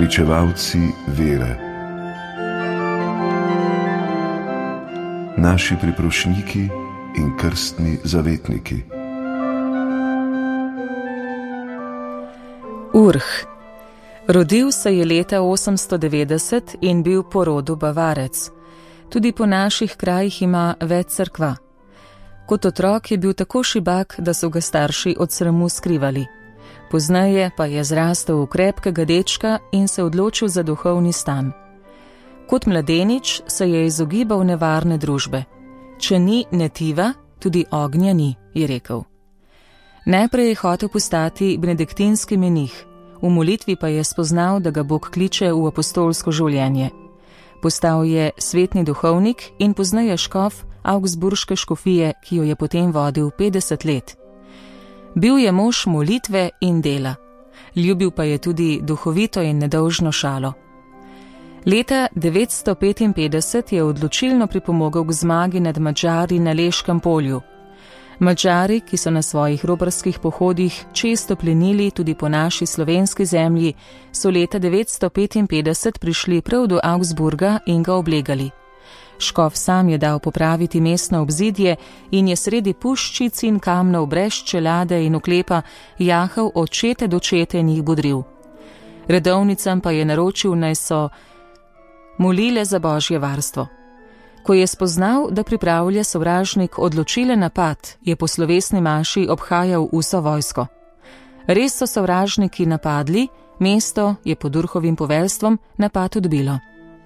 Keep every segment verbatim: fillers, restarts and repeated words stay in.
pričevalci vere, naši priprošniki in krstni zavetniki. Urh. Rodil se je leta osemsto devetdeset in bil po rodu Bavarec. Tudi po naših krajih ima več cerkva. Kot otrok je bil tako šibak, da so ga starši od sramu skrivali. Pozneje pa je zrastel v krepkega dečka in se odločil za duhovni stan. Kot mladenič se je izogibal nevarne družbe. Če ni netiva, tudi ognja ni, je rekel. Najprej je hotel postati benediktinski menih, v molitvi pa je spoznal, da ga Bog kliče v apostolsko življenje. Postal je svetni duhovnik in pozneje škof Augsburške škofije, ki jo je potem vodil petdeset let. Bil je mož molitve in dela. Ljubil pa je tudi duhovito in nedolžno šalo. Leta devetsto petinpetdeset je odločilno pripomogel k zmagi nad Madžari na Leškem polju. Madžari, ki so na svojih roparskih pohodih često plenili tudi po naši slovenski zemlji, so leta devetsto petinpetdeset prišli prav do Augsburga in ga oblegali. Škof sam je dal popraviti mestno obzidje in je sredi puščic in kamnov brez čelade in oklepa jahal od čete do čete in jih bodril. Redovnicam pa je naročil, naj so molile za božje varstvo. Ko je spoznal, da pripravlja sovražnik odločilen napad, je po slovesni maši obhajal vso vojsko. Res so sovražniki napadli, mesto je pod Urhovim poveljstvom napad odbilo.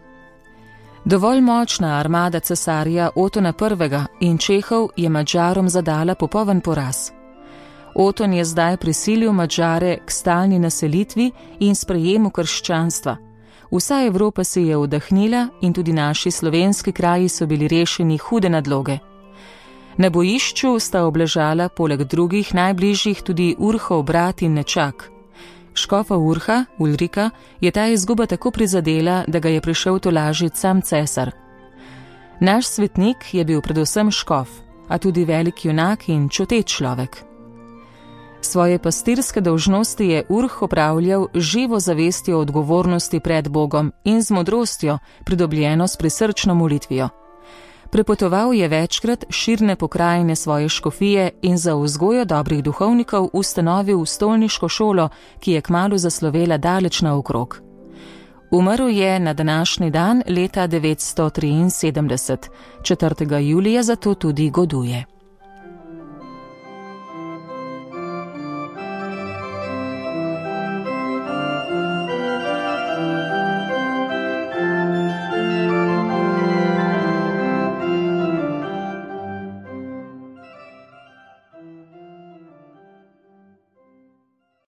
Dovolj močna armada cesarja Otona prvega in Čehov je Madžarom zadala popoln poraz. Oton je zdaj prisilil Madžare k stalni naselitvi in sprejemu krščanstva. Vsa Evropa si je vdahnila in tudi naši slovenski kraji so bili rešeni hude nadloge. Na bojišču sta obležala poleg drugih najbližjih tudi Urhov brat in nečak. Škofa Urha, Ulrika, je ta izguba tako prizadela, da ga je prišel tolažiti sam cesar. Naš svetnik je bil predvsem škof, a tudi velik junak in čuteč človek. Svoje pastirske dolžnosti je Urh opravljal z živo zavestjo odgovornosti pred Bogom in z modrostjo, pridobljeno s prisrčno molitvijo. Prepotoval je večkrat širne pokrajine svoje škofije in za vzgojo dobrih duhovnikov ustanovil stolniško šolo, ki je kmalu zaslovela daleč naokrog. Umrl je na današnji dan leta devetsto triinsedemdeset, četrtega julija zato tudi goduje.